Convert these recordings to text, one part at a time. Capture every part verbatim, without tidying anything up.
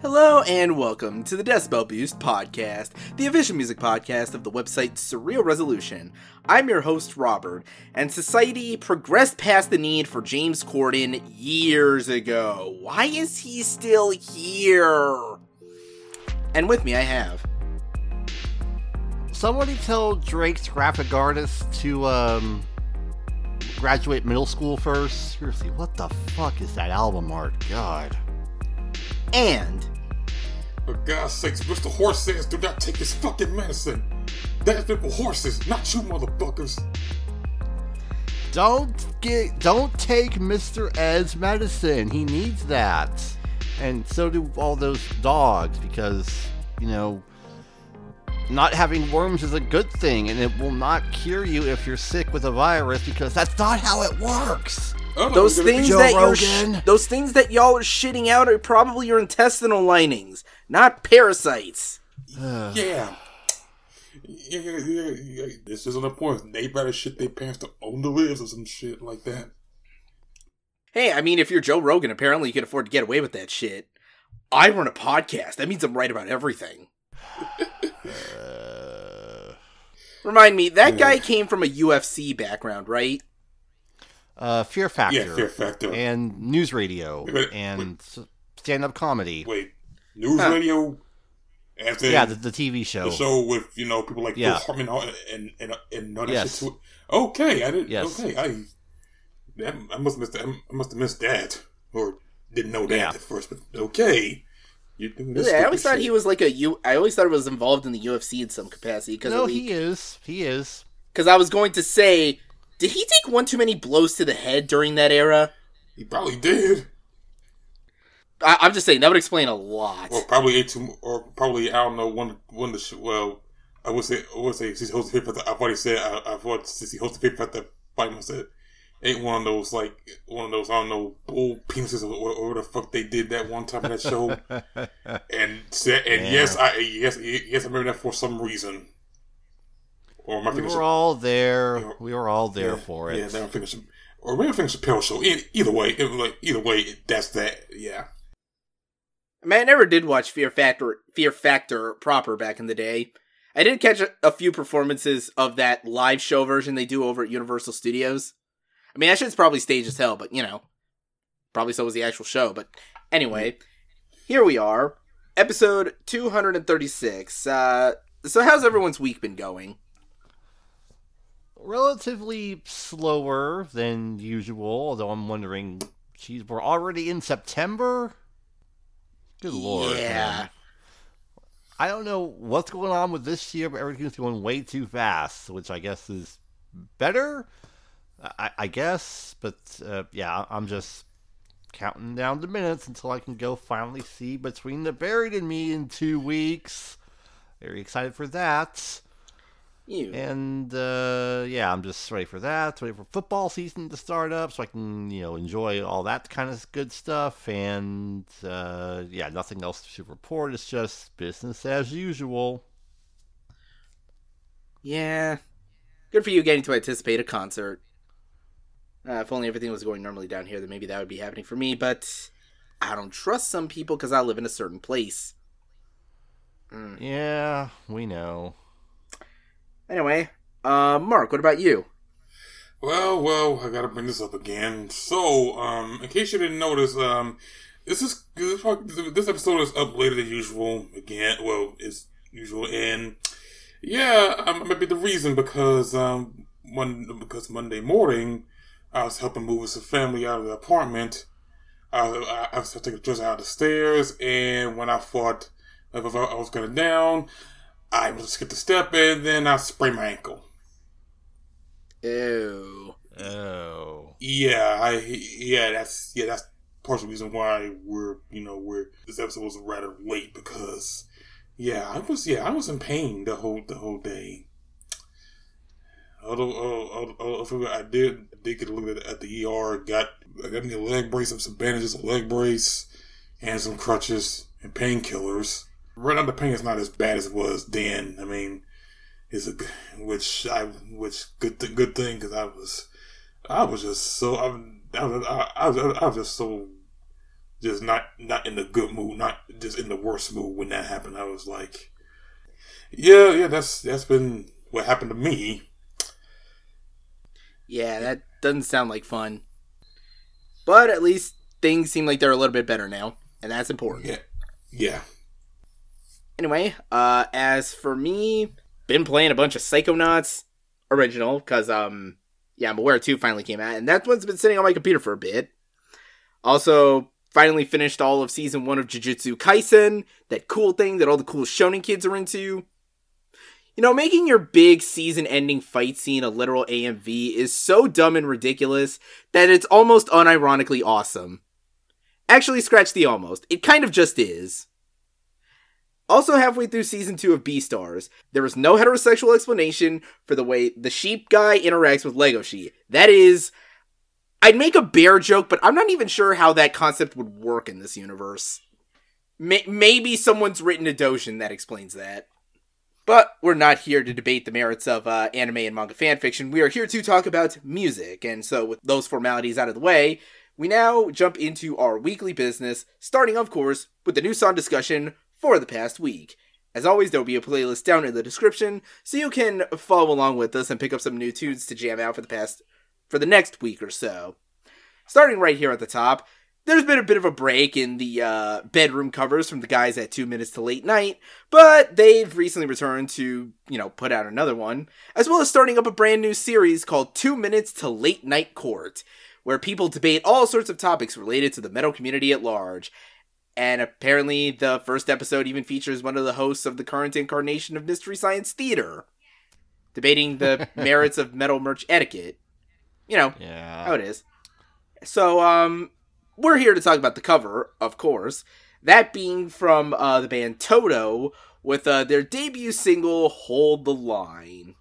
Hello and welcome to the Decibel Boost podcast, the official music podcast of the website Surreal Resolution. I'm your host, Robert, and society progressed past the need for James Corden years ago. Why is he still here? And with me I have... Somebody tell Drake's graphic artist to, um, graduate middle school first. Seriously, what the fuck is that album art? God. And... For God's sakes, Mister Horse says do not take his fucking medicine. That's been for horses, not you motherfuckers. Don't get, don't take Mister Ed's medicine. He needs that. And so do all those dogs, because, you know, not having worms is a good thing, and it will not cure you if you're sick with a virus, because that's not how it works. Those things Joe that you're Rogan. sh- those things that y'all are shitting out are probably your intestinal linings, not parasites. Yeah. Yeah, yeah, yeah, yeah. This isn't a point. They better shit their pants to own the lives or some shit like that. Hey, I mean, if you're Joe Rogan, apparently you can afford to get away with that shit. I run a podcast. That means I'm right about everything. uh... Remind me, that Yeah. guy came from a U F C background, right? Uh, Fear Factor. Yeah, Fear Factor. And news radio. Wait, wait, and wait. stand-up comedy. Wait, news huh. radio? After Yeah, the, the T V show. The show with, you know, people like Yeah. Phil Hartman and, and, and, and all that Yes. shit to it. Okay, I didn't, Yes. okay, I, that, I must have missed that, I must have missed that. Or didn't know that Yeah. at first, but okay. You're doing this Yeah, I stupid always thought shit. he was like a U. I always thought he was involved in the U F C in some capacity. Cause No, he is. He is. Because I was going to say, did he take one too many blows to the head during that era? He probably did. I, I'm just saying that would explain a lot. Or probably ate too, or probably I don't know one one the sh- well I would say I would say since he hosted Fear Factor, I've already said I, I've already since he hosted Fear Factor fight said ain't one of those like one of those I don't know bull penises or, or, or what the fuck they did that one time in that show and said and Yeah. yes I yes yes I remember that for some reason. Or am I We thinking were Chap- all there. Yeah. We were all there yeah, for it. Yeah, then I'm thinking or maybe I'm thinking Chappelle show. E- Either way, it was like either way, that's that. Yeah. I mean, I never did watch Fear Factor, Fear Factor proper back in the day. I did catch a, a few performances of that live show version they do over at Universal Studios. I mean, that shit's probably staged as hell, but, you know, probably so was the actual show. But anyway, here we are, episode two thirty-six. Uh, so how's everyone's week been going? Relatively slower than usual, although I'm wondering, geez, we're already in September? Good lord. Yeah. Man. I don't know what's going on with this year, but everything's going way too fast, which I guess is better, I, I guess. But, uh, yeah, I'm just counting down the minutes until I can go finally see Between the Buried and Me in two weeks. Very excited for that. You. And, uh, yeah, I'm just ready for that. Ready for football season to start up so I can, you know, enjoy all that kind of good stuff. And, uh, yeah, nothing else to report. It's just business as usual. Yeah. Good for you getting to anticipate a concert. Uh, if only everything was going normally down here, then maybe that would be happening for me. But I don't trust some people because I live in a certain place. Mm. Yeah, we know. Anyway, uh, Mark, what about you? Well, well, I gotta bring this up again. So, um, in case you didn't notice, um, this is this, this episode is up later than usual. Again, well, as usual, and yeah, um, maybe the reason because um, one because Monday morning I was helping move some family out of the apartment. I was, I, I was taking just out of the stairs, and when I thought I was going down, I must skip the step, and then I sprained my ankle. Ew. Oh. Yeah, I yeah, that's yeah, that's partial reason why we're you know we're this episode was rather late because yeah, I was yeah I was in pain the whole the whole day. Although, although, although I did did get a look at, at the E R, got I got me a leg brace, some bandages, a leg brace, and some crutches and painkillers. Right now, the pain is not as bad as it was then. I mean, it's a which I which good th- good thing because I was I was just so I, I was I, I was I was just so just not not in the good mood, not just in the worst mood when that happened. I was like, yeah, yeah, that's that's been what happened to me. Yeah, that doesn't sound like fun. But at least things seem like they're a little bit better now, and that's important. Yeah, yeah. Anyway, uh, as for me, been playing a bunch of Psychonauts original, because, um, yeah, I'm Aware two finally came out, and that one's been sitting on my computer for a bit. Also, finally finished all of Season one of Jujutsu Kaisen, that cool thing that all the cool shonen kids are into. You know, making your big season-ending fight scene a literal A M V is so dumb and ridiculous that it's almost unironically awesome. Actually, scratch the almost. It kind of just is. Also halfway through Season two of Beastars, there is no heterosexual explanation for the way the sheep guy interacts with Legoshi. That is... I'd make a bear joke, but I'm not even sure how that concept would work in this universe. May- maybe someone's written a dojin that explains that. But we're not here to debate the merits of uh, anime and manga fanfiction. We are here to talk about music. And so with those formalities out of the way, we now jump into our weekly business, starting, of course, with the new song discussion for the past week. As always, there will be a playlist down in the description, so you can follow along with us and pick up some new tunes to jam out for the past, for the next week or so. Starting right here at the top, there's been a bit of a break in the uh, bedroom covers from the guys at Two Minutes to Late Night, but they've recently returned to, you know, put out another one, as well as starting up a brand new series called Two Minutes to Late Night Court, where people debate all sorts of topics related to the metal community at large. And apparently the first episode even features one of the hosts of the current incarnation of Mystery Science Theater, debating the merits of metal merch etiquette. You know, yeah. how it is. So, um... we're here to talk about the cover, of course, that being from uh, the band Toto with uh, their debut single, Hold the Line.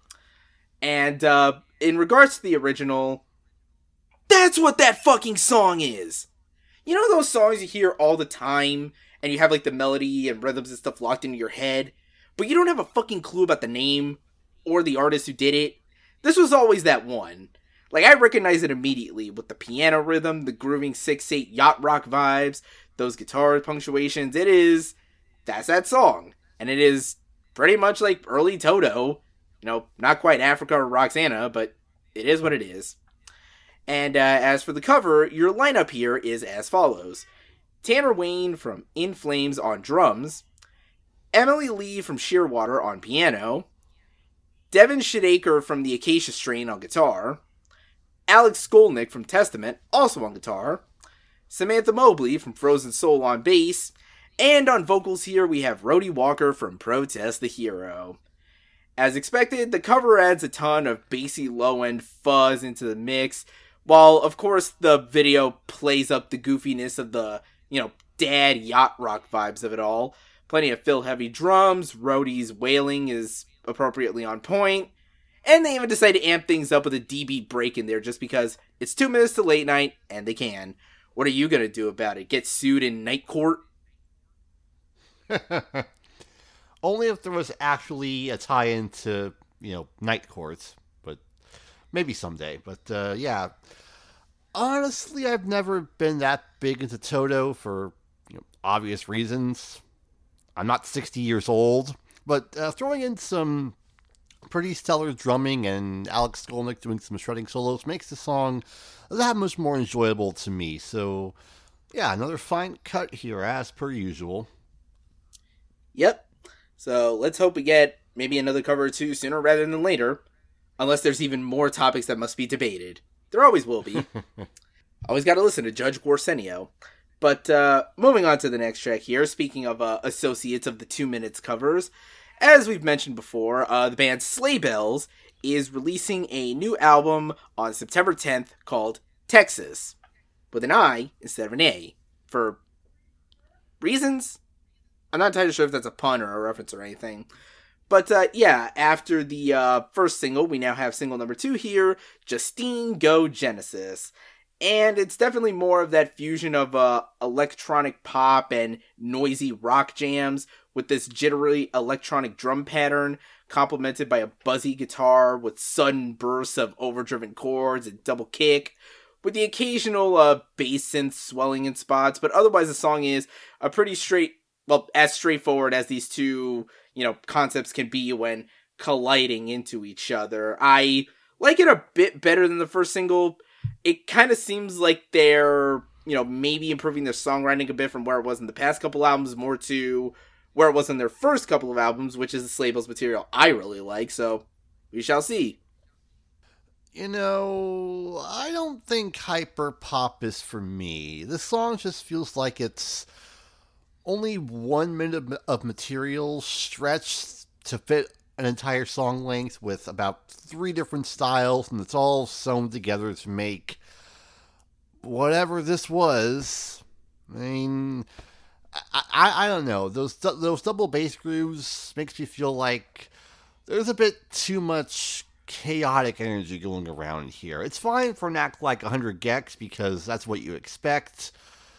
And uh, in regards to the original, that's what that fucking song is! You know those songs you hear all the time, and you have like the melody and rhythms and stuff locked into your head, but you don't have a fucking clue about the name or the artist who did it? This was always that one. Like, I recognize it immediately with the piano rhythm, the grooving six eight yacht rock vibes, those guitar punctuations. It is, that's that song. And it is pretty much like early Toto. You know, not quite Africa or Roxana, but it is what it is. And uh, as for the cover, your lineup here is as follows. Tanner Wayne from In Flames on drums, Emily Lee from Shearwater on piano, Devin Shadaker from the Acacia Strain on guitar, Alex Skolnick from Testament, also on guitar, Samantha Mobley from Frozen Soul on bass, and on vocals here we have Rhodey Walker from Protest the Hero. As expected, the cover adds a ton of bassy low-end fuzz into the mix, while of course the video plays up the goofiness of the, you know, dad yacht rock vibes of it all. Plenty of fill-heavy drums, Rhodey's wailing is appropriately on point, and they even decide to amp things up with a D-beat break in there just because it's two minutes to late night, and they can. What are you gonna do about it? Get sued in night court? Only if there was actually a tie-in to, you know, night courts. But maybe someday. But, uh, yeah. Honestly, I've never been that big into Toto for, you know, obvious reasons. I'm not sixty years old. But uh, throwing in some pretty stellar drumming and Alex Skolnick doing some shredding solos makes the song that much more enjoyable to me. So, yeah, another fine cut here as per usual. Yep. So let's hope we get maybe another cover or two sooner rather than later. Unless there's even more topics that must be debated. There always will be. Always gotta listen to Judge Guarsenio. But uh, moving on to the next track here, speaking of uh, associates of the Two Minutes covers, as we've mentioned before, uh, the band Sleigh Bells is releasing a new album on September tenth called Texas, with an I instead of an A, for reasons? I'm not entirely sure if that's a pun or a reference or anything. But uh, yeah, after the uh, first single, we now have single number two here, Justine Go Genesis. And it's definitely more of that fusion of uh, electronic pop and noisy rock jams with this jittery electronic drum pattern, complemented by a buzzy guitar with sudden bursts of overdriven chords and double kick, with the occasional uh, bass synth swelling in spots, but otherwise the song is a pretty straight, well, as straightforward as these two, you know, concepts can be when colliding into each other. I like it a bit better than the first single. It kind of seems like they're, you know, maybe improving their songwriting a bit from where it was in the past couple albums, more to where it was in their first couple of albums, which is the Labels material I really like, so we shall see. You know, I don't think hyperpop is for me. This song just feels like it's only one minute of material stretched to fit an entire song length with about three different styles, and it's all sewn together to make whatever this was. I mean, I, I, I don't know. Those those double bass grooves makes me feel like there's a bit too much chaotic energy going around here. It's fine for an act like one hundred gecs because that's what you expect.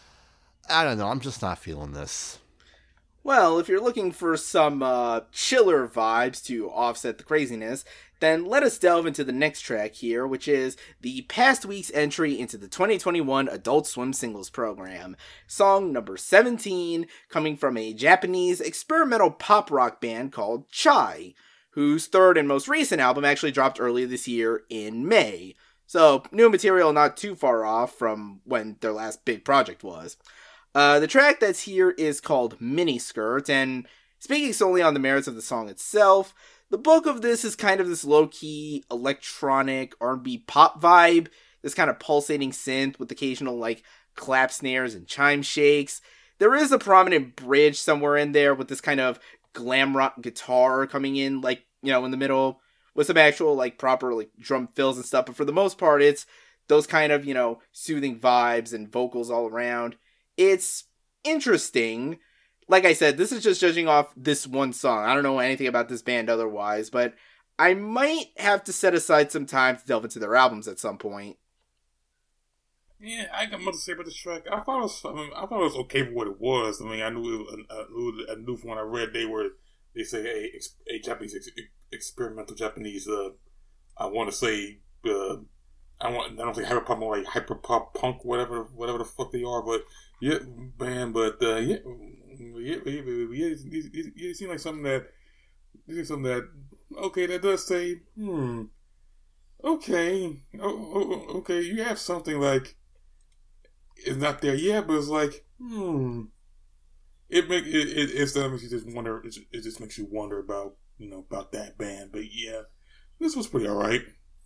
I don't know. I'm just not feeling this. Well, if you're looking for some uh, chiller vibes to offset the craziness, then let us delve into the next track here, which is the past week's entry into the twenty twenty-one Adult Swim Singles Program. Song number seventeen, coming from a Japanese experimental pop rock band called Chai, whose third and most recent album actually dropped earlier this year in May. So, new material not too far off from when their last big project was. Uh, the track that's here is called Miniskirt, and speaking solely on the merits of the song itself, the bulk of this is kind of this low-key electronic R and B pop vibe, this kind of pulsating synth with occasional, like, clap snares and chime shakes. There is a prominent bridge somewhere in there with this kind of glam rock guitar coming in, like, you know, in the middle, with some actual, like, proper, like, drum fills and stuff, but for the most part, it's those kind of, you know, soothing vibes and vocals all around. It's interesting. Like I said, this is just judging off this one song. I don't know anything about this band otherwise, but I might have to set aside some time to delve into their albums at some point. Yeah, I got much to say about this track. I thought it was, I, mean, I thought it was okay for what it was. I mean, I knew, it, I knew, I knew from when I read they were, they say a, a Japanese ex, experimental Japanese. Uh, I want to say, uh, I want, I don't think hyperpop, more like hyperpop punk, whatever, whatever the fuck they are. But yeah, man, but uh, yeah, yeah, yeah, yeah, it, it, it seemed like something that, it seems something that, okay, that does say, hmm, okay, oh, oh, okay, you have something like. It's not there yet, but it's like, hmm. It make it it it's that makes you just wonder. It, it just makes you wonder about you know about that band. But yeah, this was pretty alright.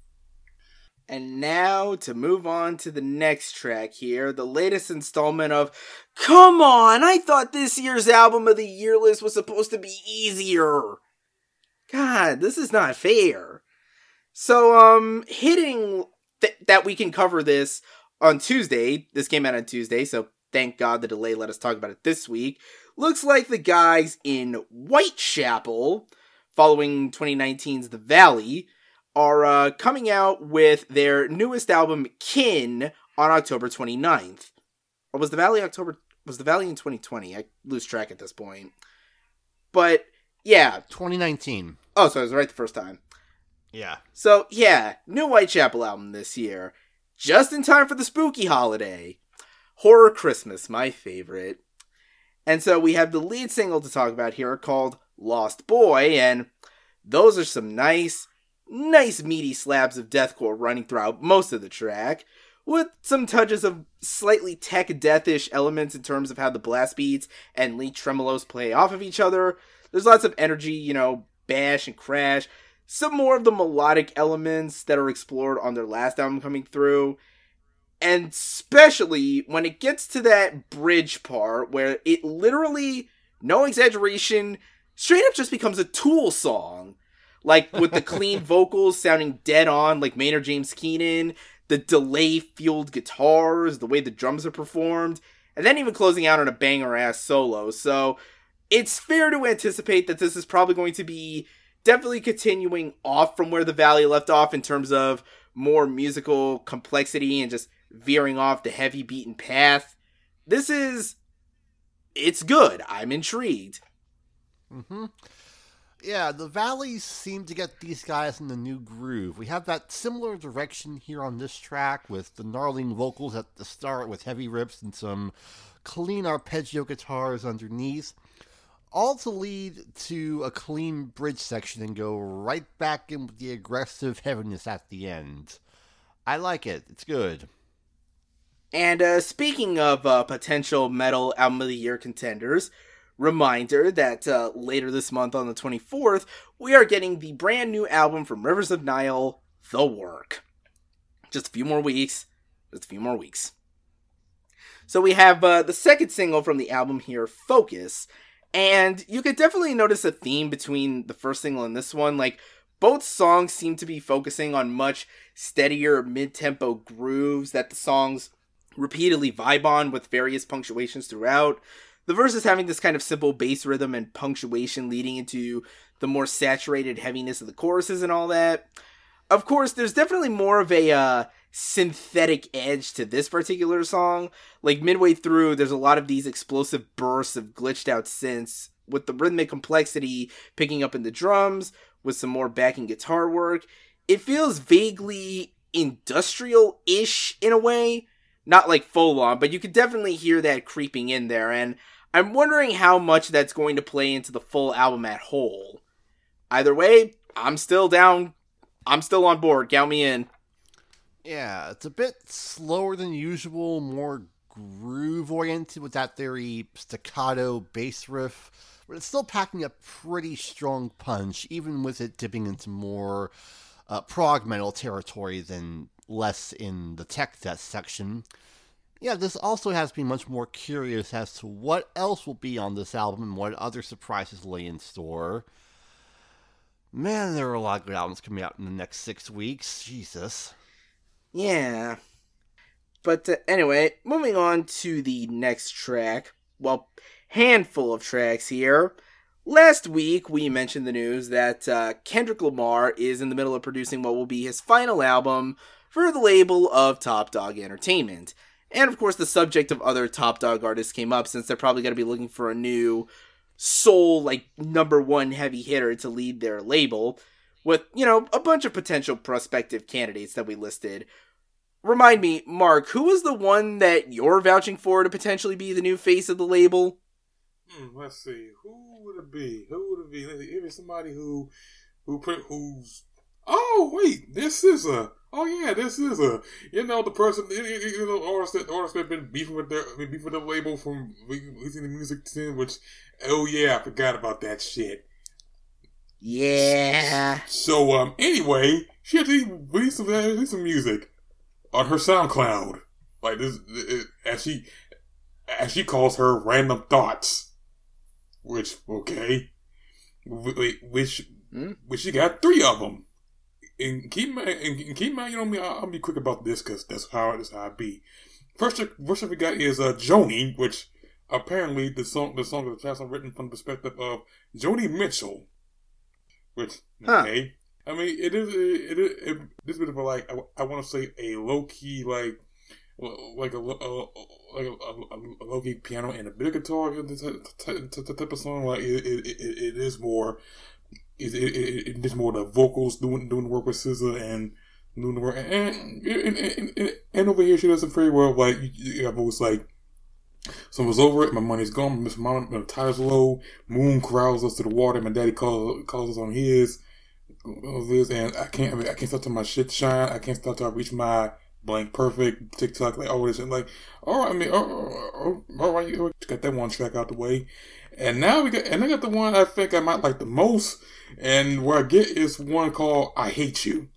And now to move on to the next track here, the latest installment of Come On! I thought this year's album of the year list was supposed to be easier. God, this is not fair. So um, hitting th- that we can cover this. On Tuesday, this came out on Tuesday, so thank God the delay let us talk about it this week. Looks like the guys in Whitechapel, following twenty nineteen's The Valley, are uh, coming out with their newest album, Kin, on October twenty-ninth. Or was The Valley October? Was The Valley in twenty twenty? I lose track at this point. But, yeah. twenty nineteen. Oh, so I was right the first time. Yeah. So, yeah, new Whitechapel album this year. Just in time for the spooky holiday. Horror Christmas, my favorite. And so we have the lead single to talk about here called Lost Boy, and those are some nice, nice meaty slabs of deathcore running throughout most of the track, with some touches of slightly tech deathish elements in terms of how the blast beats and lead tremolos play off of each other. There's lots of energy, you know, bash and crash. Some more of the melodic elements that are explored on their last album coming through. And especially when it gets to that bridge part where it literally, no exaggeration, straight up just becomes a Tool song. Like with the clean vocals sounding dead on like Maynard James Keenan, the delay-fueled guitars, the way the drums are performed, and then even closing out on a banger-ass solo. So it's fair to anticipate that this is probably going to be definitely continuing off from where the Valley left off in terms of more musical complexity and just veering off the heavy beaten path. This is, it's good. I'm intrigued. Mm-hmm. Yeah, the Valleys seem to get these guys in the new groove. We have that similar direction here on this track with the gnarling vocals at the start with heavy riffs and some clean arpeggio guitars underneath. All to lead to a clean bridge section and go right back in with the aggressive heaviness at the end. I like it. It's good. And uh, speaking of uh, potential Metal Album of the Year contenders, reminder that uh, later this month on the twenty-fourth, we are getting the brand new album from Rivers of Nihil, The Work. Just a few more weeks. Just a few more weeks. So we have uh, the second single from the album here, Focus. And you could definitely notice a theme between the first single and this one. Like, both songs seem to be focusing on much steadier mid-tempo grooves that the songs repeatedly vibe on with various punctuations throughout. The verses having this kind of simple bass rhythm and punctuation leading into the more saturated heaviness of the choruses and all that. Of course, there's definitely more of a uh, synthetic edge to this particular song. Like, midway through, there's a lot of these explosive bursts of glitched out synths, with the rhythmic complexity picking up in the drums, with some more backing guitar work. It feels vaguely industrial-ish in a way. Not like full on, but you could definitely hear that creeping in there, and I'm wondering how much that's going to play into the full album at whole. Either way, I'm still down. I'm still on board. Count me in. Yeah, it's a bit slower than usual, more groove-oriented with that very staccato bass riff, but it's still packing a pretty strong punch, even with it dipping into more uh, prog metal territory than less in the tech death section. Yeah, this also has me much more curious as to what else will be on this album and what other surprises lay in store. Man, there are a lot of good albums coming out in the next six weeks. Jesus. Yeah. But uh, anyway, moving on to the next track. Well, handful of tracks here. Last week, we mentioned the news that uh, Kendrick Lamar is in the middle of producing what will be his final album for the label of Top Dog Entertainment. And of course, the subject of other Top Dog artists came up, since they're probably going to be looking for a new soul, like, number one heavy hitter to lead their label, with, you know, a bunch of potential prospective candidates that we listed. Remind me, Mark, who was the one that you're vouching for to potentially be the new face of the label? Hmm, let's see. Who would it be? Who would it be? It was somebody who, who put, who's, oh, wait, this is a, oh yeah, this is a, you know, the person, you know, artists that, artists that have been beefing with their, beefing with the label from releasing the music scene, which, oh yeah, I forgot about that shit. Yeah. So, um, anyway, she actually released some, released some music on her SoundCloud. Like this, as she, as she calls her Random Thoughts. Which, okay. Which, hmm? which she got three of them. And keep my, and keep my, you know me, I'll, I'll be quick about this because that's how, that's how I be. First, first we got is, uh, Joni, which apparently the song, the song of the past written from the perspective of Joni Mitchell. Which, okay. Huh. I mean, it is, it is, it, this is a bit of a, like, I, I want to say a low-key, like, like a, a, like a, a, a low-key piano and a bit of guitar type of song. Like, it, it, it, it is more, it, it, it, it is more the vocals doing, doing the work with S Z A and doing the work. And, and, and, and, and over here, she does it very well. Like, you, you have always, like, someone's over it, my money's gone, Miss Mom, my tire's low, Moon crowds us to the water, my daddy calls, calls us on his, and I can't, I, mean, I can't stop till my shit shine, I can't stop till I reach my blank perfect TikTok, like all this, and like, alright, I mean, alright, you got that one track out the way, and now we got, and I got the one I think I might like the most, and where I get is one called I Hate You.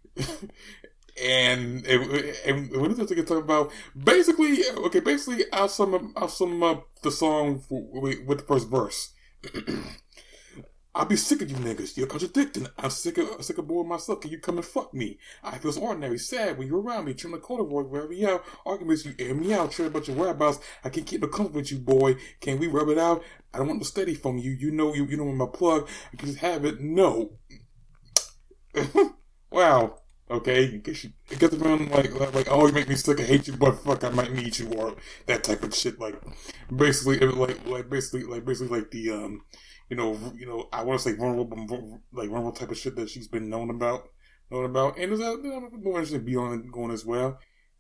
And, and, and what is it to talk about? Basically, okay, basically, I'll sum up, I'll sum up the song with, with the first verse. I'll be sick of you niggas. You're contradicting. I'm sick of, I'm sick of bored myself. Can you come and fuck me? I feel so ordinary, sad when you're around me. Trim the corduroy wherever you out. Arguments, you air me out. Share a bunch of whereabouts. I can't keep no comfort with you, boy. Can we rub it out? I don't want no steady from you. You know, you, you know my plug. I can just have it. No. Wow. Okay, because she it gets around like, like like oh, you make me sick, I hate you, but fuck, I might need you, or that type of shit. Like basically, it, like like basically like basically like the um, you know you know I want to say vulnerable like vulnerable type of shit that she's been known about known about, and there's a more interesting be on going as well.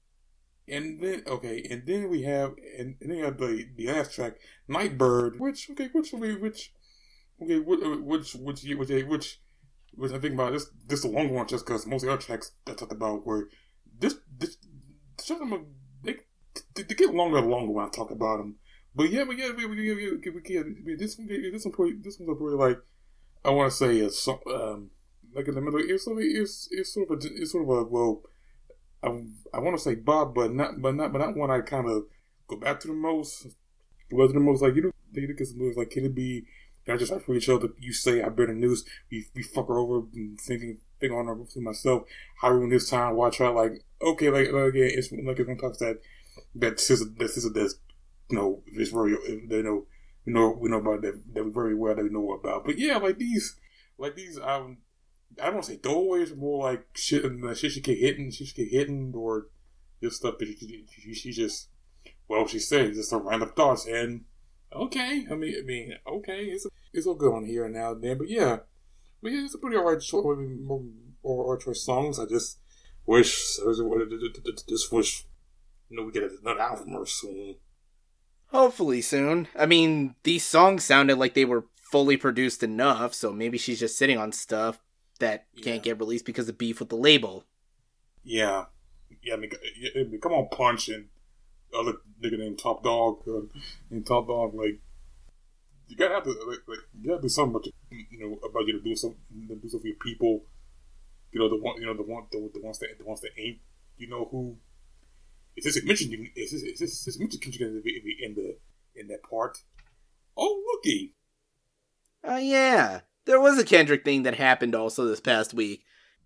And then okay, and then we have and, and then you have the the last track, Nightbird, which okay, which which okay, which which which which which. Which I think about this this the long one just because most of the other tracks I talked about were this this some of them they, they they get longer and longer when I talk about them. But yeah, but yeah, we we we, we, we, we this one this one pretty this one's a pretty like I want to say it's um like in the middle it's sort of it's it's sort of a it's sort of a well I, I want to say Bob but not but not but not one I kind of go back to the most go back to the most like you know they look at some movies like can it be. I just like for each other. You say I bear the news. We we fuck her over and thinking think on her to myself. How ruin this time? Watch her like okay like like yeah, it's like it's one talks that that sister that sister that's you know it's very they know you know we know about that that very well that we know about. But yeah, like these like these um I don't want to say throwaways, more like shit and uh, shit she get hitting, shit she get hitting or just stuff that she, she, she just well she says just some random thoughts and. Okay, I mean, I mean, okay, it's it's all good on here and now and then, but yeah, but yeah, it's a pretty alright choice, or or choice songs. I just wish, just wish, you know, we get another album from her soon. Hopefully soon. I mean, these songs sounded like they were fully produced enough, so maybe she's just sitting on stuff that yeah. can't get released because of beef with the label. Yeah, yeah, I mean, I mean come on, Punch and. Other nigga named Top Dog, uh, named Top Dog, like you gotta have to, like, like you gotta do something about you, you know, about you to do something, to do something for your people. You know the one, you know the one, the, the ones that, the ones that ain't, you know who. Is this mentioned? Is this is this, is this mentioned Kendrick in the in the in that part? Oh, looky. Oh uh, yeah, there was a Kendrick thing that happened also this past week.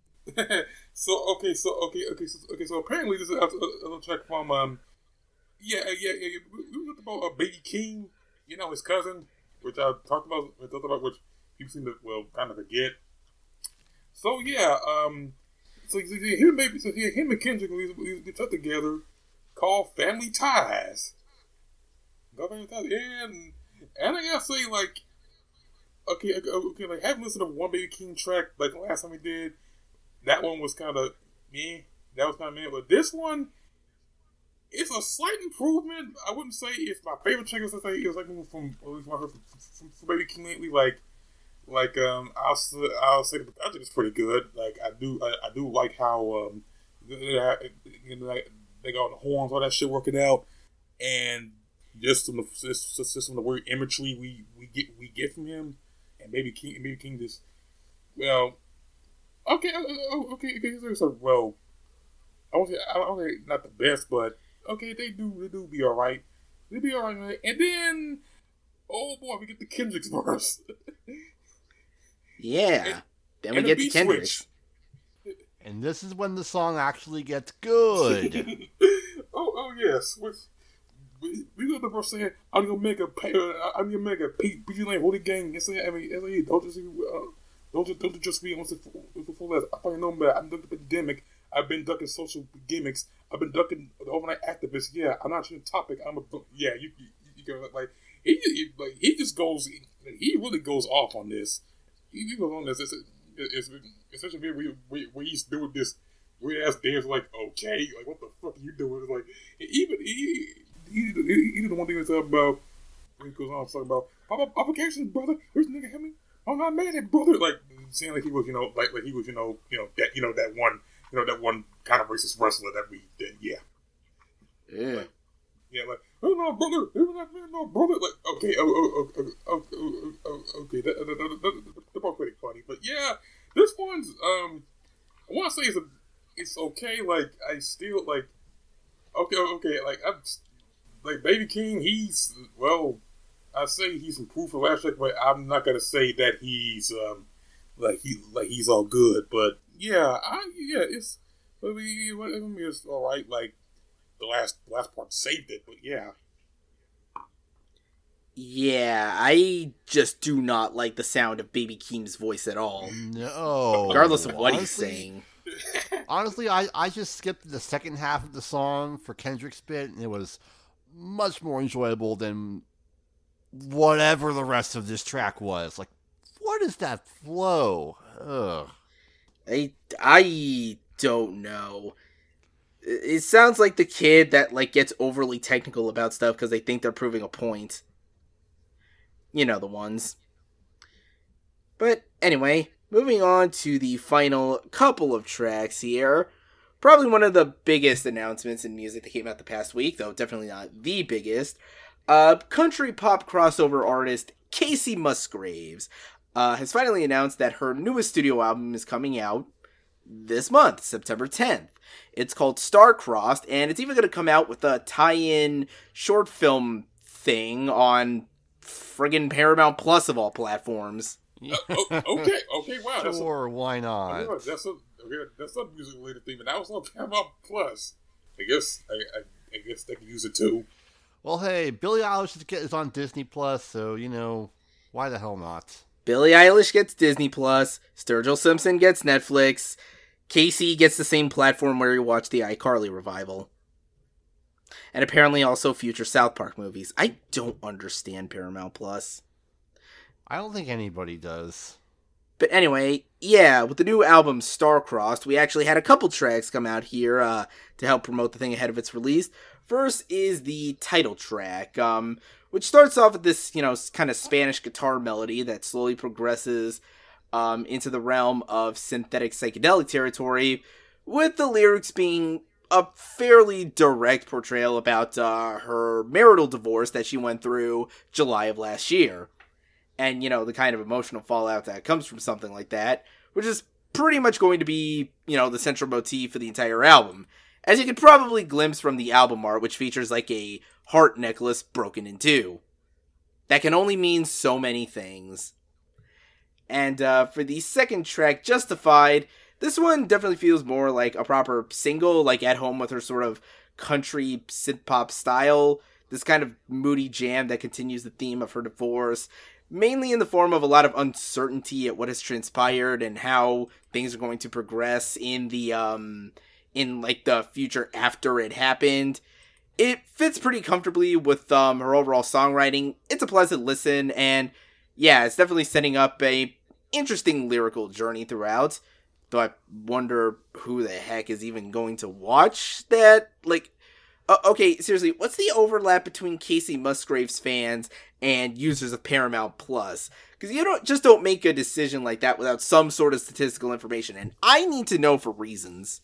so okay, so okay, okay, so okay, so apparently this is a, a, a track from um. Yeah, yeah, yeah. yeah. We talked about uh, Baby King, you know, his cousin, which I talked about, I talked about, which people seem to, well, kind of forget. So, yeah, um, so, so yeah, him, baby, so yeah, him and Kendrick, we, we, we took together, called Family Ties. Family Ties, and, and I gotta say, like, okay, okay, okay, like, having listened to one Baby King track, like, the last time we did, that one was kind of meh, that was kind of meh, but this one, it's a slight improvement. I wouldn't say it's my favorite track. I'd say it was like from at least I heard from, from, from Baby King lately. Like, like um, I'll I'll say I think it's pretty good. Like I do I, I do like how um, you know, like, they got the horns, all that shit working out, and just some of just, just some of the weird imagery we, we get we get from him, and Baby King Baby King just well, okay, okay, okay, so well, I won't say I don't say not the best, but. Okay, they do, they do be alright. They be alright, and then, oh boy, we get the Kendrick's verse. yeah, and, then we get to Kendrick's. And this is when the song actually gets good. oh, oh yes. We, we got the verse saying, "I'm gonna make a pay, I'm gonna make a P G Lane holy gang." And saying, I mean, I mean, don't just, uh, don't just, don't just be on the full list. I fucking know, man. I'm the pandemic. I've been ducking social gimmicks. I've been ducking the overnight activists. Yeah, I'm not your topic. I'm a yeah. You you, you go like he, he like he just goes. He really goes off on this. He, he goes on this. It's it's, it's especially where we where he's doing this weird ass dance. Like okay, like what the fuck are you doing? It's like even he he he, he did the one thing he talking about. He goes on talking about applications, brother. There's a nigga hit me. I'm not mad at brother. Like saying like he was you know like like he was you know you know that you know that one. You know, that one kind of racist wrestler that we did, yeah. Yeah. Like, yeah, like, oh no, brother, oh no, brother. Like, okay, oh, oh, oh, oh, oh, oh okay, that, that, that, that, they're both pretty funny. But yeah, this one's, um, I want to say it's, a, it's okay, like, I still, like, okay, okay, like, I'm, like, Baby King, he's, well, I say he's improved from last week, but I'm not going to say that he's, um, like, he, like, he's all good, but, yeah, I, yeah, it's, I mean, it's all right. Like the last last part saved it, but yeah, yeah. I just do not like the sound of Baby Keem's voice at all. No, regardless of what honestly, he's saying. Honestly, I, I just skipped the second half of the song for Kendrick's bit, and it was much more enjoyable than whatever the rest of this track was. Like, what is that flow? Ugh. I, I don't know. It sounds like the kid that, like, gets overly technical about stuff because they think they're proving a point. You know the ones. But anyway, moving on to the final couple of tracks here. Probably one of the biggest announcements in music that came out the past week, though definitely not the biggest. Uh, country pop crossover artist Kacey Musgraves uh, has finally announced that her newest studio album is coming out this month, September tenth. It's called Star-Crossed, and it's even going to come out with a tie-in short film thing on friggin' Paramount Plus of all platforms. Uh, oh, okay, okay, wow. That's Sure, a, why not? I mean, that's a okay, that's not a music related thing, but that was on Paramount Plus. I guess I, I, I guess they can use it too. Well, hey, Billie Eilish is is on Disney Plus, so you know, why the hell not? Billie Eilish gets Disney Plus, Sturgill Simpson gets Netflix, Casey gets the same platform where you watch the iCarly revival. And apparently also future South Park movies. I don't understand Paramount Plus. I don't think anybody does. But anyway, yeah, with the new album Star-Crossed, we actually had a couple tracks come out here uh, to help promote the thing ahead of its release. First is the title track, um, which starts off with this, you know, kind of Spanish guitar melody that slowly progresses um, into the realm of synthetic psychedelic territory, with the lyrics being a fairly direct portrayal about uh, her marital divorce that she went through July of last year. And, you know, the kind of emotional fallout that comes from something like that, which is pretty much going to be, you know, the central motif for the entire album. As you can probably glimpse from the album art, which features like a heart necklace broken in two. That can only mean so many things. And uh, for the second track, Justified, this one definitely feels more like a proper single, like at home with her sort of country synth-pop style. This kind of moody jam that continues the theme of her divorce, mainly in the form of a lot of uncertainty at what has transpired and how things are going to progress in the, um, in, like, the future after it happened. It fits pretty comfortably with, um, her overall songwriting. It's a pleasant listen, and, yeah, it's definitely setting up a interesting lyrical journey throughout. Though I wonder who the heck is even going to watch that, like... Uh, okay, seriously, what's the overlap between Kacey Musgraves fans and users of Paramount Plus? Because you don't just don't make a decision like that without some sort of statistical information, and I need to know for reasons.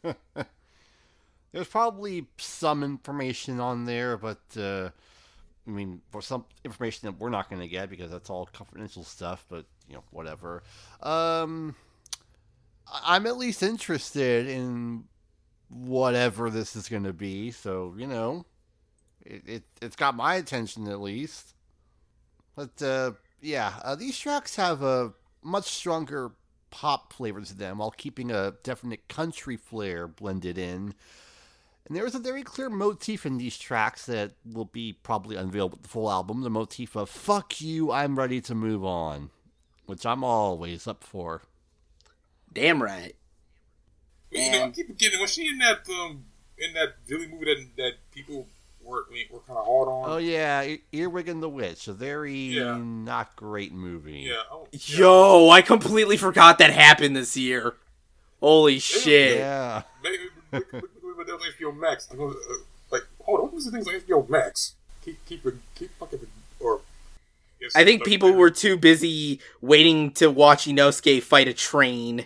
There's probably some information on there, but uh, I mean, for some information that we're not going to get because that's all confidential stuff. But you know, whatever. Um, I'm at least interested in whatever this is going to be, so you know, it, it it's got my attention at least. But uh, yeah, uh, these tracks have a much stronger pop flavor to them, while keeping a definite country flair blended in. And there is a very clear motif in these tracks that will be probably unveiled with the full album: the motif of "fuck you, I'm ready to move on," which I'm always up for. Damn right. You know, I keep forgetting, was she in that um in that Dilly movie that that people were were kind of hard on? Oh yeah, E- Earwig and the Witch, a very Yeah. not great movie. Yeah. Oh, yeah. Yo, I completely forgot that happened this year. Holy shit. Yeah. Maybe but that was H B O Max. I go, uh, like, hold on, what was the things on H B O Max? Keep keep it keep fucking or. Yes, I think like, people yeah. were too busy waiting to watch Inosuke fight a train.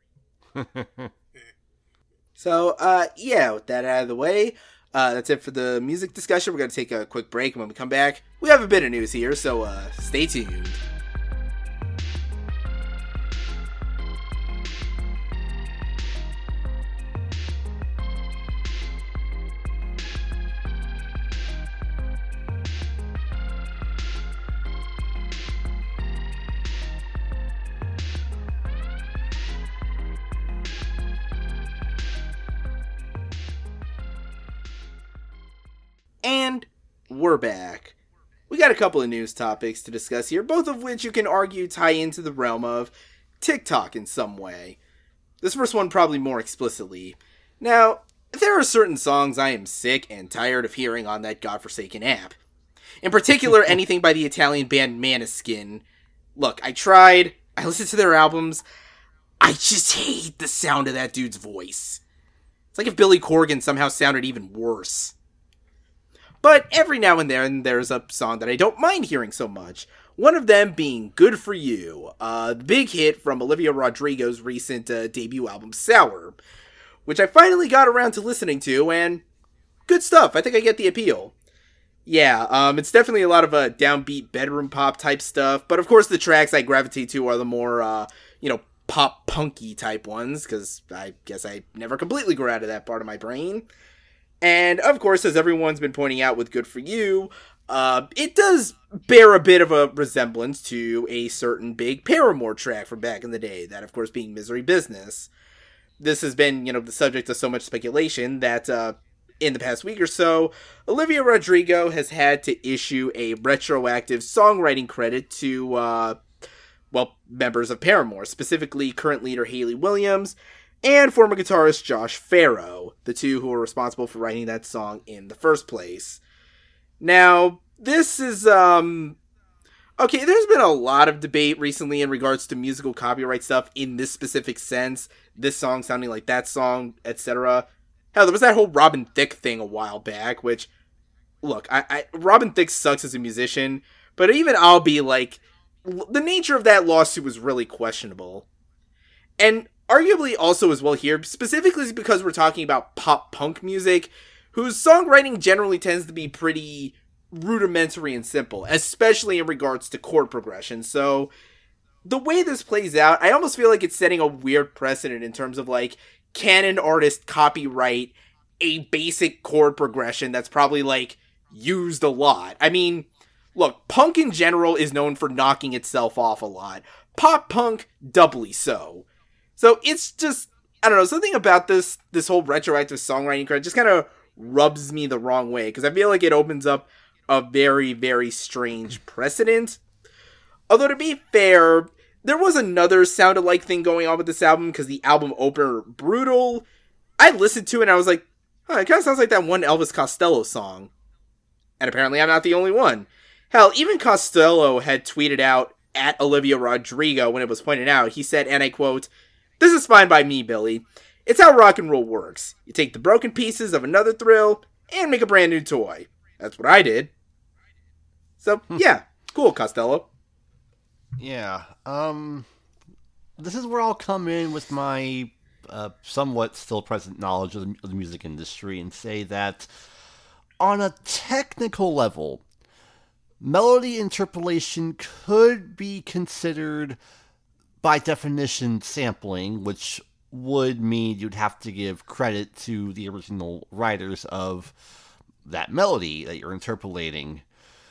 So, uh, yeah, with that out of the way, uh, that's it for the music discussion. We're going to take a quick break, and when we come back, we have a bit of news here, so, uh, stay tuned. And we're back. We got a couple of news topics to discuss here, both of which you can argue tie into the realm of TikTok in some way. This first one probably more explicitly. Now, there are certain songs I am sick and tired of hearing on that godforsaken app. In particular, anything by the Italian band Maneskin. Look, I tried, I listened to their albums, I just hate the sound of that dude's voice. It's like if Billy Corgan somehow sounded even worse. But every now and then, there's a song that I don't mind hearing so much. One of them being Good For You, uh, the big hit from Olivia Rodrigo's recent uh, debut album, Sour, which I finally got around to listening to, and good stuff. I think I get the appeal. Yeah, um, it's definitely a lot of uh, downbeat bedroom pop type stuff, but of course the tracks I gravitate to are the more, uh, you know, pop punky type ones, because I guess I never completely grew out of that part of my brain. And of course, as everyone's been pointing out with Good For You, uh, it does bear a bit of a resemblance to a certain big Paramore track from back in the day, that of course being Misery Business. This has been, you know, the subject of so much speculation that, uh, in the past week or so, Olivia Rodrigo has had to issue a retroactive songwriting credit to, uh, well, members of Paramore, specifically current leader Hayley Williams and former guitarist Josh Farro, the two who were responsible for writing that song in the first place. Now, this is, um... okay, there's been a lot of debate recently in regards to musical copyright stuff in this specific sense, this song sounding like that song, et cetera. Hell, there was that whole Robin Thicke thing a while back, which, look, I, I Robin Thicke sucks as a musician, but even I'll be like, the nature of that lawsuit was really questionable. And arguably also as well here, specifically because we're talking about pop-punk music, whose songwriting generally tends to be pretty rudimentary and simple, especially in regards to chord progression. So, the way this plays out, I almost feel like it's setting a weird precedent in terms of, like, can an artist copyright a basic chord progression that's probably, like, used a lot? I mean, look, punk in general is known for knocking itself off a lot. Pop-punk, doubly so. So, it's just, I don't know, something about this, this whole retroactive songwriting credit just kind of rubs me the wrong way, because I feel like it opens up a very, very strange precedent. Although, to be fair, there was another sound-alike thing going on with this album, because the album opener, Brutal, I listened to it and I was like, oh, it kind of sounds like that one Elvis Costello song. And apparently I'm not the only one. Hell, even Costello had tweeted out at Olivia Rodrigo when it was pointed out. He said, and I quote, "This is fine by me, Billy. It's how rock and roll works. You take the broken pieces of another thrill and make a brand new toy." That's what I did. So, yeah. Cool, Costello. Yeah. Um, this is where I'll come in with my uh, somewhat still present knowledge of the, of the music industry and say that on a technical level, melody interpolation could be considered by definition sampling, which would mean you'd have to give credit to the original writers of that melody that you're interpolating.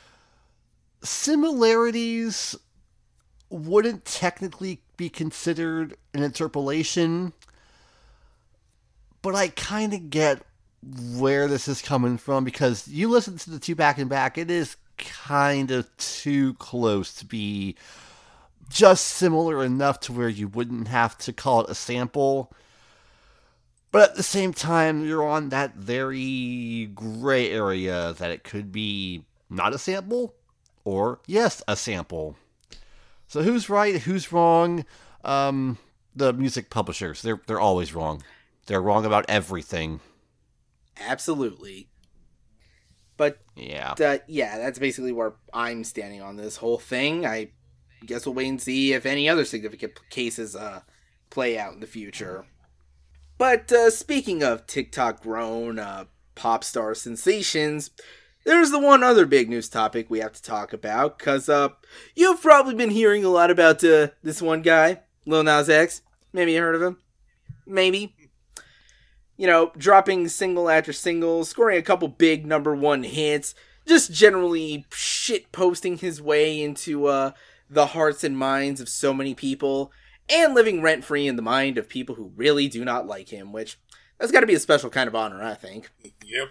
Similarities wouldn't technically be considered an interpolation, but I kind of get where this is coming from, because you listen to the two back and back, it is kind of too close to be just similar enough to where you wouldn't have to call it a sample. But at the same time, you're on that very gray area that it could be not a sample, or yes, a sample. So who's right, who's wrong? Um, the music publishers, they're they're always wrong. They're wrong about everything. Absolutely. But, yeah, uh, yeah, that's basically where I'm standing on this whole thing. I guess we'll wait and see if any other significant cases uh, play out in the future. But uh, speaking of TikTok-grown uh, pop star sensations, there's the one other big news topic we have to talk about, because uh, you've probably been hearing a lot about uh, this one guy, Lil Nas X. Maybe you heard of him. Maybe. You know, dropping single after single, scoring a couple big number one hits, just generally shit-posting his way into uh, the hearts and minds of so many people, and living rent-free in the mind of people who really do not like him, which, that's gotta be a special kind of honor, I think. Yep.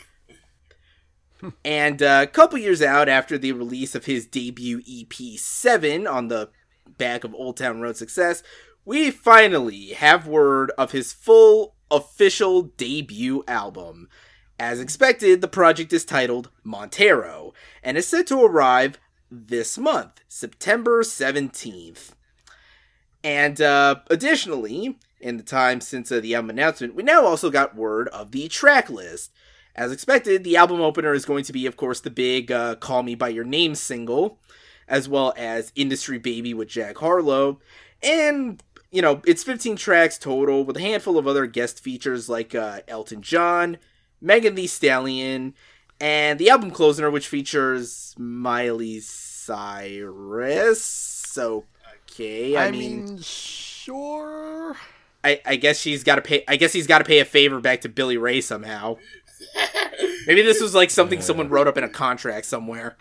And uh, a couple years out after the release of his debut E P seven on the back of Old Town Road success, we finally have word of his full official debut album. As expected, the project is titled Montero, and is set to arrive this month, September seventeenth. And uh, additionally, in the time since uh, the album announcement, we now also got word of the track list. As expected, the album opener is going to be, of course, the big uh, Call Me By Your Name single, as well as Industry Baby with Jack Harlow. And, you know, it's fifteen tracks total, with a handful of other guest features like uh, Elton John, Megan Thee Stallion, and the album closer, which features Miley Cyrus. So, okay, I, I mean, mean, sure. I, I guess she's got to pay. I guess he's got to pay a favor back to Billy Ray somehow. Maybe this was like something yeah. someone wrote up in a contract somewhere.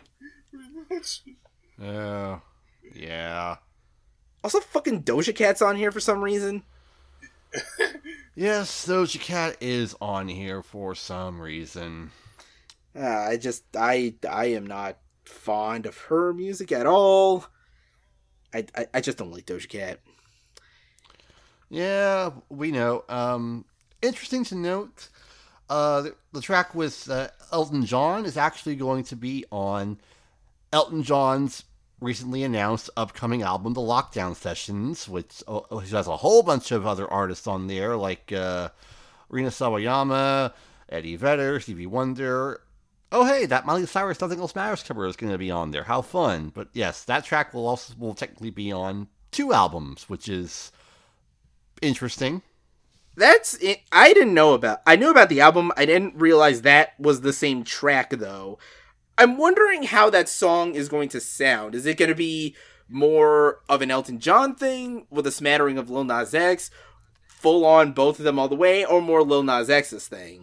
Uh, yeah. Also, fucking Doja Cat's on here for some reason. Yes, Doja Cat is on here for some reason. Uh, I just, I, I am not fond of her music at all. I, I, I just don't like Doja Cat. Yeah, we know. Um, interesting to note, uh, the, the track with uh, Elton John is actually going to be on Elton John's recently announced upcoming album, The Lockdown Sessions, which uh, has a whole bunch of other artists on there, like uh, Rina Sawayama, Eddie Vedder, Stevie Wonder. Oh, hey, that Miley Cyrus Nothing Else Matters cover is going to be on there. How fun. But yes, that track will also will technically be on two albums, which is interesting. That's it. I didn't know about. I knew about the album. I didn't realize that was the same track, though. I'm wondering how that song is going to sound. Is it going to be more of an Elton John thing with a smattering of Lil Nas X, full on both of them all the way, or more Lil Nas X's thing?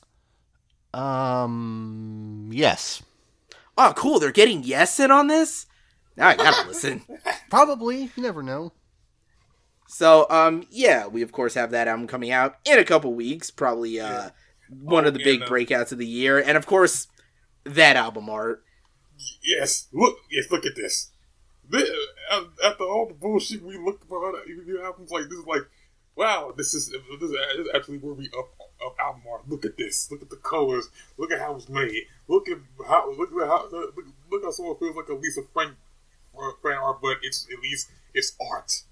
Um, yes. Oh, cool. They're getting Yes in on this? Now I gotta listen. Probably. You never know. So, um, yeah, we of course have that album coming out in a couple weeks. Probably, uh, yeah. one oh, of the big no. breakouts of the year. And of course, that album art. Yes. Look, yes, look at this. this after all the bullshit we looked about, new albums like this is like, wow, this is, this is actually where we up, up album art. Look at this. Look at the colors. Look at how it's made. Look at how, look at how, look, look how someone feels like a Lisa Frank fan art, but it's, at least, it's art.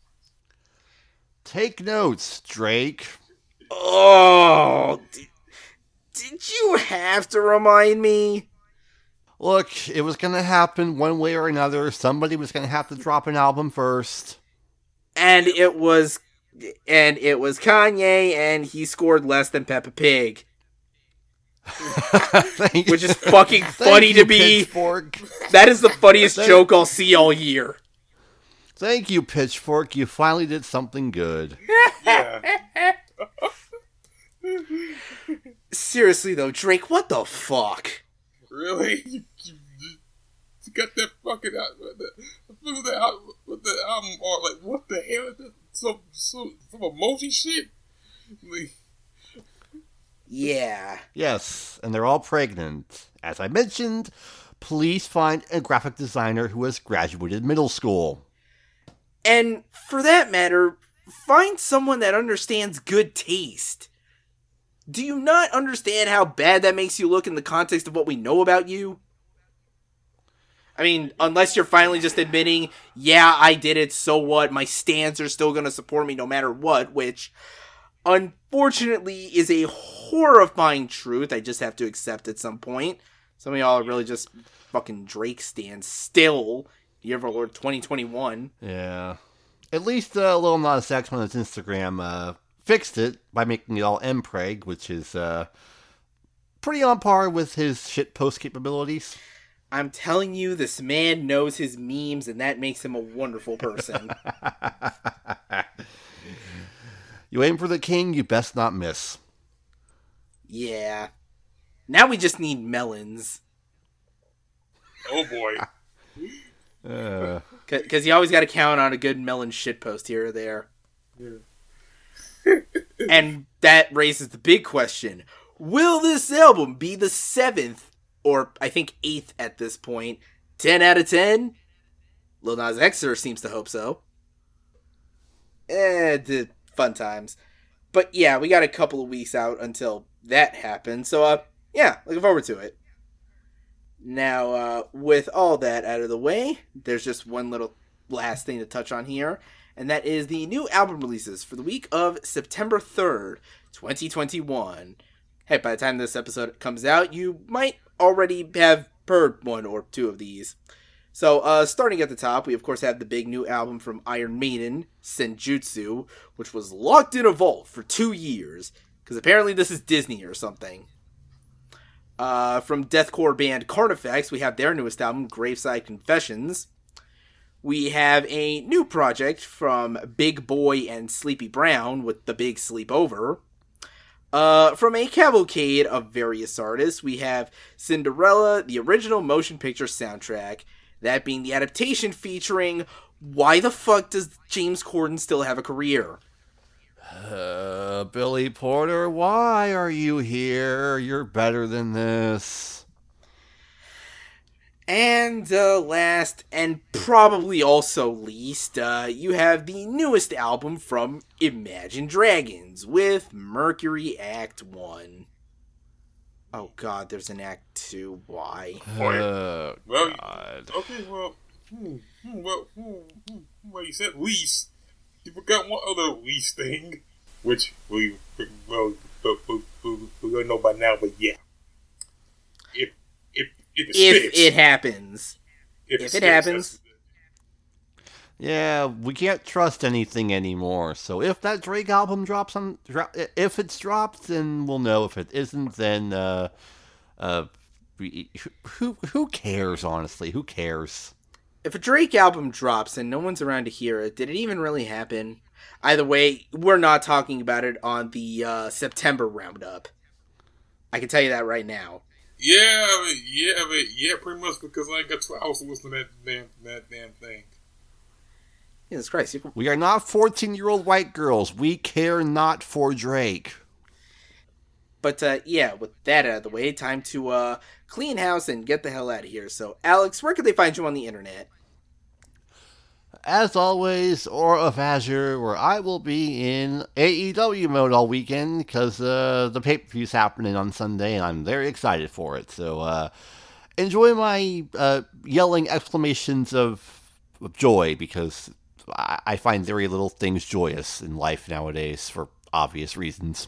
Take notes, Drake. Oh, did, did you have to remind me? Look, it was going to happen one way or another. Somebody was going to have to drop an album first. And it was, and it was Kanye, and he scored less than Peppa Pig. Which is fucking funny you, to me. Pitchfork. That is the funniest joke I'll see all year. Thank you, Pitchfork. You finally did something good. Yeah. Seriously, though, Drake, what the fuck? Really? You, you, you got that fucking out. Look at that, with the album art. Like, what the hell is that? Some, some, some emoji shit? Like, yeah. Yes, and they're all pregnant. As I mentioned, please find a graphic designer who has graduated middle school. And for that matter, find someone that understands good taste. Do you not understand how bad that makes you look in the context of what we know about you? I mean, unless you're finally just admitting, yeah, I did it, so what? My stans are still going to support me no matter what, which, unfortunately, is a horrifying truth I just have to accept at some point. Some of y'all are really just fucking Drake stans still. Year of our Lord twenty twenty-one. Yeah. At least uh, Lil Nas X on his Instagram uh, fixed it by making it all M-Preg, which is uh, pretty on par with his shitpost capabilities. I'm telling you, this man knows his memes, and that makes him a wonderful person. You aim for the king, you best not miss. Yeah. Now we just need melons. Oh boy. Because uh. you always got to count on a good melon shitpost here or there. Yeah. And that raises the big question. Will this album be the seventh, or I think eighth at this point, ten out of ten? Lil Nas X seems to hope so. Eh, the fun times. But yeah, we got a couple of weeks out until that happens. So, uh, yeah, looking forward to it. Now, uh, with all that out of the way, there's just one little last thing to touch on here, and that is the new album releases for the week of September third, twenty twenty-one. Hey, by the time this episode comes out, you might already have heard one or two of these. So, uh, starting at the top, we of course have the big new album from Iron Maiden, Senjutsu, which was locked in a vault for two years, because apparently this is Disney or something. Uh, from deathcore band Carnifex, we have their newest album, Graveside Confessions. We have a new project from Big Boy and Sleepy Brown with The Big Sleepover. Uh, from a cavalcade of various artists, we have Cinderella, the original motion picture soundtrack, that being the adaptation featuring Why the Fuck Does James Corden Still Have a Career? Uh, Billy Porter, why are you here? You're better than this. And uh, last, and probably also least, uh, you have the newest album from Imagine Dragons with Mercury Act one. Oh god, there's an Act two. Why? Oh, well, God. Okay, well, hmm, hmm, well, hmm, hmm, well, you said least. You forgot one other least thing, which we, well, we, we, we, we don't know by now, but yeah. If, if, if it If sticks, it happens. if, if it sticks, happens. Yeah, we can't trust anything anymore. So if that Drake album drops on, dro- if it's dropped, then we'll know. If it isn't, then uh, uh, we, who who cares? Honestly, who cares? If a Drake album drops and no one's around to hear it, did it even really happen? Either way, we're not talking about it on the uh, September roundup. I can tell you that right now. Yeah, but, yeah, but, yeah, pretty much because I ain't got two hours to listen to that damn, that damn thing. Jesus Christ. You... We are not fourteen-year-old white girls. We care not for Drake. But, uh, yeah, with that out of the way, time to uh, clean house and get the hell out of here. So, Alex, where can they find you on the internet? As always, Aura of Azure, where I will be in A E W mode all weekend because uh, the pay-per-view's happening on Sunday, and I'm very excited for it. So, uh, enjoy my uh, yelling exclamations of, of joy, because I, I find very little things joyous in life nowadays for obvious reasons.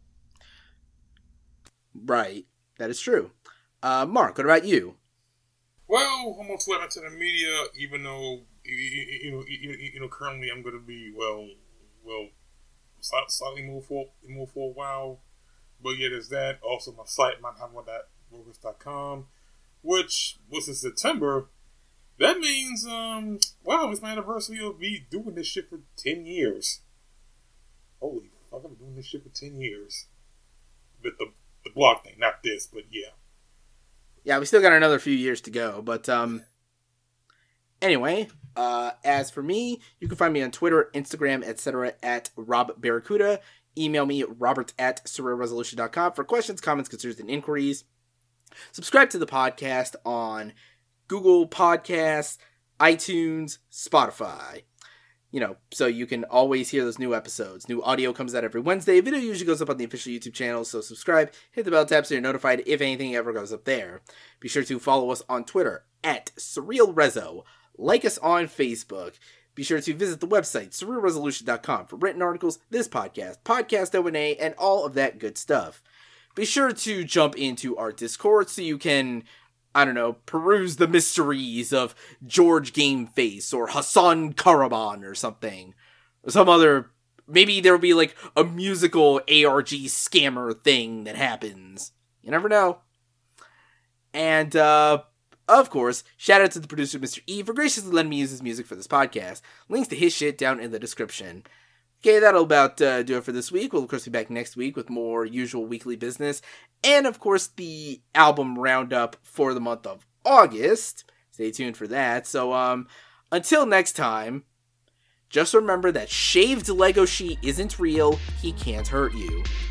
Right. That is true. Uh, Mark, what about you? Well, I'm most limited to the media, even though, you know, you, you know, currently I'm going to be, well, well, slightly moved for, moved for a while. But yeah, there's that. Also, my site, my hammer dot workers dot com, which was in September. That means, um, wow, it's my anniversary of me doing this shit for ten years. Holy fuck, I've been doing this shit for ten years. With the, the blog thing, not this, but yeah. Yeah, we still got another few years to go, but, um, anyway, uh, as for me, you can find me on Twitter, Instagram, et cetera at Rob Barracuda. Email me at robert at surreal resolution dot com for questions, comments, concerns, and inquiries. Subscribe to the podcast on Google Podcasts, iTunes, Spotify. You know, so you can always hear those new episodes. New audio comes out every Wednesday. Video usually goes up on the official YouTube channel, so subscribe, hit the bell tab so you're notified if anything ever goes up there. Be sure to follow us on Twitter at SurrealRezo. Like us on Facebook. Be sure to visit the website, surreal resolution dot com, for written articles, this podcast, podcast O N A, and all of that good stuff. Be sure to jump into our Discord so you can, I don't know, peruse the mysteries of George Gameface or Hassan Karaban or something. Or some other, maybe there'll be like a musical A R G scammer thing that happens. You never know. And, uh, of course, shout out to the producer, Mister E, for graciously letting me use his music for this podcast. Links to his shit down in the description. Okay, that'll about uh, do it for this week. We'll, of course, be back next week with more usual weekly business. And, of course, the album roundup for the month of August. Stay tuned for that. So, um, until next time, just remember that shaved Lego sheet isn't real. He can't hurt you.